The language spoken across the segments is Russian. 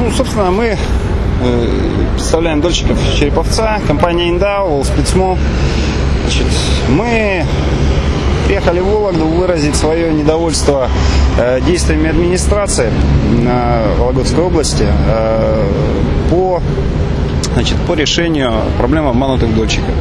Собственно, мы представляем дольщиков Череповца, компания Индау, Волспецмо. Мы приехали в Вологду выразить свое недовольство действиями администрации Вологодской области по решению проблем обманутых дольщиков.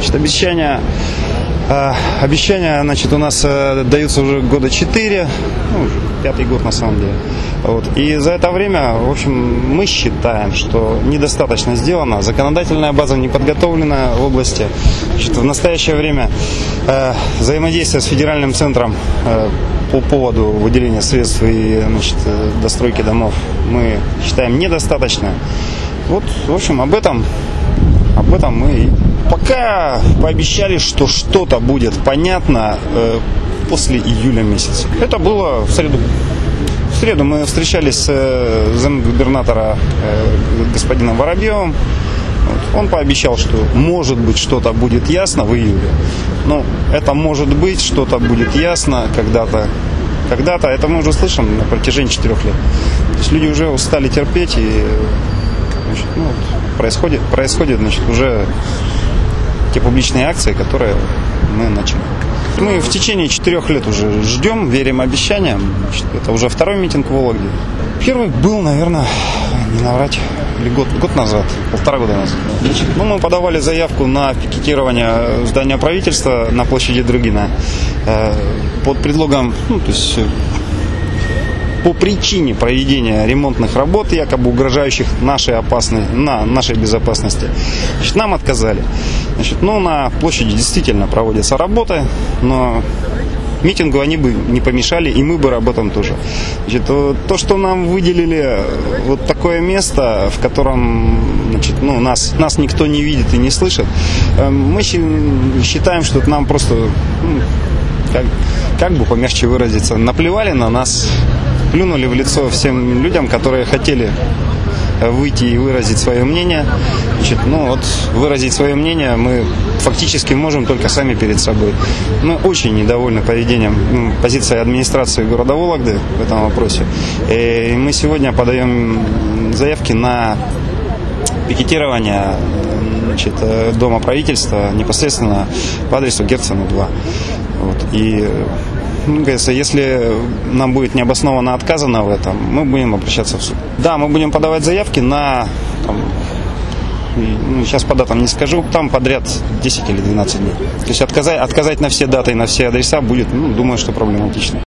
Обещания у нас даются уже года 4, пятый год на самом деле. И за это время, в общем, мы считаем, что недостаточно сделано, законодательная база не подготовлена в области. В настоящее время взаимодействие с федеральным центром по поводу выделения средств и достройки домов мы считаем недостаточно. В общем, об этом мы пока пообещали, что что-то будет понятно после июля месяца. Это было в среду. В среду мы встречались с замгубернатора господином Воробьевым. Он пообещал, что может быть что-то будет ясно в июле. Это может быть что-то будет ясно когда-то. Когда-то это мы уже слышим на протяжении 4 лет. То есть люди уже устали терпеть, и происходят уже те публичные акции, которые мы начали. Мы в течение 4 лет уже ждем, верим обещаниям. Это уже 2-й митинг в Вологде. Первый был, наверное, не наврать, или год назад, 1,5 года назад. Мы подавали заявку на пикетирование здания правительства на площади Дрыгина под предлогом, по причине проведения ремонтных работ, якобы угрожающих нашей безопасности. Нам отказали. На площади действительно проводятся работы, но митингу они бы не помешали, и мы бы работаем тоже. То, что нам выделили такое место, в котором нас никто не видит и не слышит, мы считаем, что нам просто, как бы помягче выразиться, наплевали на нас, плюнули в лицо всем людям, которые хотели выйти и выразить свое мнение. Выразить свое мнение мы фактически можем только сами перед собой. Мы очень недовольны поведением, позицией администрации города Вологды в этом вопросе. И мы сегодня подаем заявки на пикетирование Дома правительства непосредственно по адресу Герцена 2. Если нам будет необоснованно отказано в этом, мы будем обращаться в суд. Да, мы будем подавать заявки на, сейчас по датам не скажу, там подряд 10 или 12 дней. То есть отказать на все даты и на все адреса будет, думаю, что проблематично.